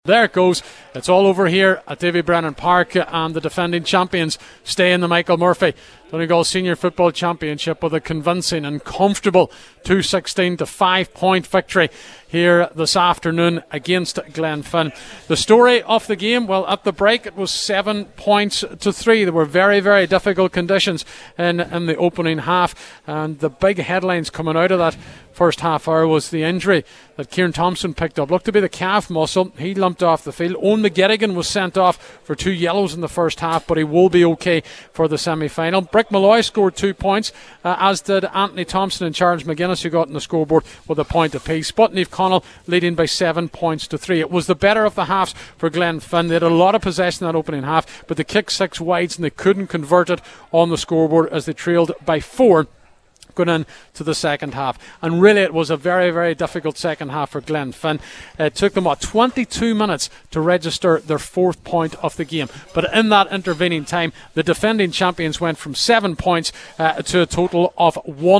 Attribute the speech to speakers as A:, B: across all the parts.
A: There it goes. It's all over here at Davy Brennan Park, and the defending champions stay in the Michael Murphy Donegal Senior Football Championship with a convincing and comfortable 2-16 to 5-point victory here this afternoon against Glenfin. The story of the game, well, at the break it was 7 points to 3. There were very, very difficult conditions in the opening half, and the big headlines coming out of that first half hour was the injury that Kieran Thompson picked up. Looked to be the calf muscle. He lumped off the field. Owen McGettigan was sent off for 2 yellows in the first half, but he will be okay for the semi-final. Brick Malloy scored 2 points, as did Anthony Thompson and Charles McGuinness, who got on the scoreboard with a point apiece. But Niamh Connell leading by 7 points to 3. It was the better of the halves for Glenfin. They had a lot of possession in that opening half, but they kicked 6 wides and they couldn't convert it on the scoreboard as they trailed by 4 going into the second half. And really it was a very, very difficult second half for Glenfin. It took them 22 minutes to register their 4th point of the game, but in that intervening time the defending champions went from 7 points to a total of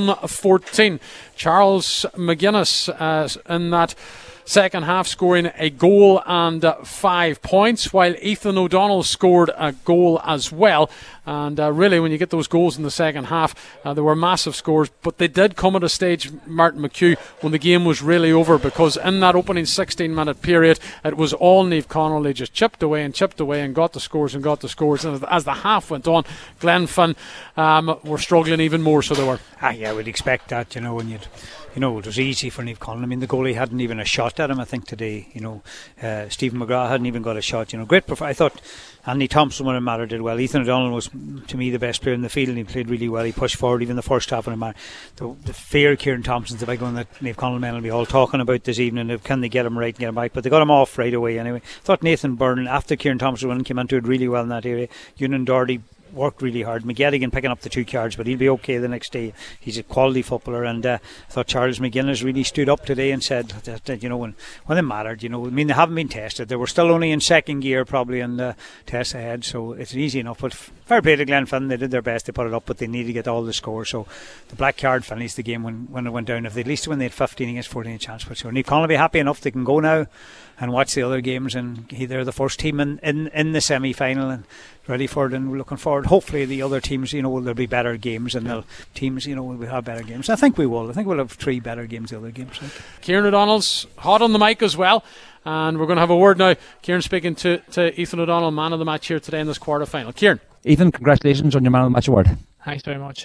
A: 114. Charles McGuinness in that second half scoring a goal and 5 points, while Ethan O'Donnell scored a goal as well. And really, when you get those goals in the second half, they were massive scores, but they did come at a stage, Martin McHugh, when the game was really over, because in that opening 16-minute period it was all Niamh Connell. They just chipped away and got the scores, and as the half went on, Glenfin were struggling even more, so they were.
B: Yeah, we'd expect that, when it was easy for Niamh Connell. I mean, the goalie hadn't even a shot at him, I think, today. Stephen McGrath hadn't even got a shot. I thought Anthony Thompson, when it mattered, did well. Ethan O'Donnell was, to me, the best player in the field, and he played really well. He pushed forward even the first half when it mattered. The fear of Kieran Thompson's the big one that Niamh Connell men will be all talking about this evening. Can they get him right and get him back? But they got him off right away anyway. I thought Nathan Byrne, after Kieran Thompson went, came into it really well in that area. Ewan Doherty worked really hard. McGettigan picking up the 2 cards, but he'll be okay the next day. He's a quality footballer, and I thought Charles McGuinness really stood up today and said that when it mattered, they haven't been tested. They were still only in second gear probably in the test ahead, so it's easy enough. But fair play to Glenfin, they did their best, they put it up, but they needed to get all the scores. So the black card finished the game when it went down. If they, at least when they had 15 against 14 a chance, but sure, Niamh Connell will be happy enough they can go now and watch the other games, and they're the first team in the semi-final and ready for it, and we're looking forward. Hopefully the other teams, there'll be better games, and will have better games. I think we will. I think we'll have 3 better games the other games.
A: Kieran O'Donnell's hot on the mic as well, and we're going to have a word now. Kieran speaking to Ethan O'Donnell, man of the match here today in this quarter-final. Kieran.
C: Ethan, congratulations on your man of the match award.
D: Thanks very much.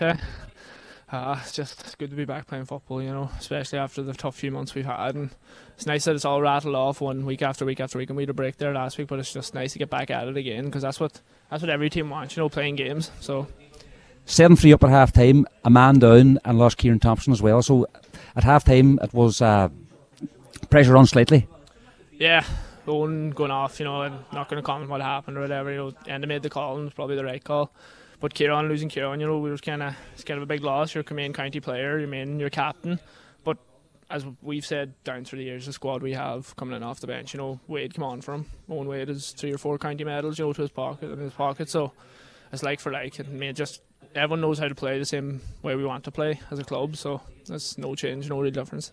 D: It's good to be back playing football, especially after the tough few months we've had, and it's nice that it's all rattled off one week after week after week, and we had a break there last week, but it's just nice to get back at it again, because that's what every team wants, playing games. So
C: 7-3 up at half time, a man down, and lost Kieran Thompson as well, so at half time it was pressure on slightly.
D: Yeah, Owen going off, I'm not going to comment what happened or whatever, and they made the call, and it was probably the right call. But losing Kieran, it's kind of a big loss. You're a main county player, your captain. But as we've said down through the years, the squad we have coming in off the bench, Wade came on for him. Owen Wade has 3 or 4 county medals, to his pocket. So it's like for like. Everyone knows how to play the same way we want to play as a club. So there's no change, no real difference.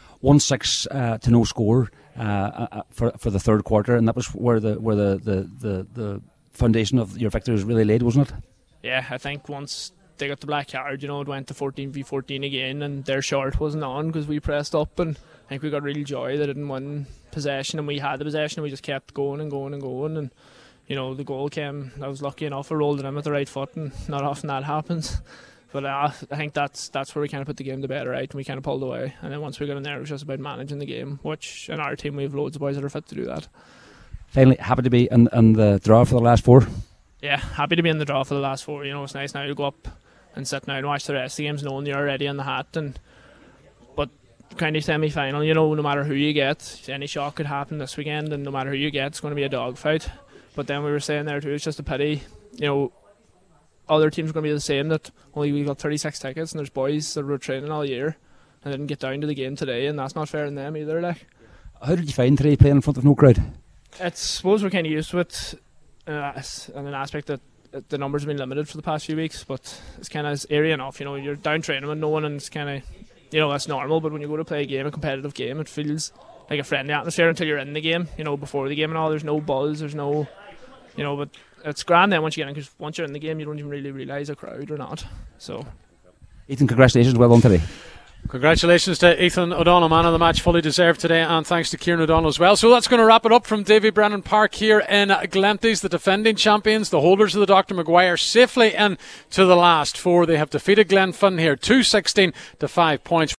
C: 1-6 to no score for the third quarter, and that was where the foundation of your victory was really laid, wasn't it?
D: Yeah, I think once they got the black card, it went to 14v14 again, and their short wasn't on because we pressed up, and I think we got real joy. They didn't win possession, and we had the possession, and we just kept going and going and going, and the goal came. I was lucky enough I rolled it in with the right foot, and not often that happens. But I think that's where we kind of put the game to bed, right, and we kind of pulled away. And then once we got in there, it was just about managing the game, which in our team we have loads of boys that are fit to do that.
C: Finally, happy to be in the draw for the last 4.
D: Yeah, happy to be in the draw for the last 4. It's nice now to go up and sit now and watch the rest of the games, knowing you're already in the hat. But kind of semi-final, no matter who you get, any shot could happen this weekend, and no matter who you get, it's going to be a dogfight. But then we were saying there too, it's just a pity, other teams are going to be the same, that only we got 36 tickets, and there's boys that were training all year and didn't get down to the game today, and that's not fair on them either.
C: How did you find today playing in front of no crowd?
D: I suppose we're kind of used to it. In an aspect that the numbers have been limited for the past few weeks, but it's kind of area enough. You're down training with no one, and it's kind of, that's normal. But when you go to play a competitive game, it feels like a friendly atmosphere until you're in the game. You know, before the game and all, there's no buzz, there's no, you know, but it's grand then once you get in, because once you're in the game, you don't even really realise a crowd or not. So,
C: Ethan, congratulations, well done today.
A: Congratulations to Ethan O'Donnell, man of the match, fully deserved today, and thanks to Kieran O'Donnell as well. So that's going to wrap it up from Davy Brennan Park here in Glenties. The defending champions, the holders of the Dr. Maguire, safely in to the last four. They have defeated Glenfin here 2-16 to 5 points.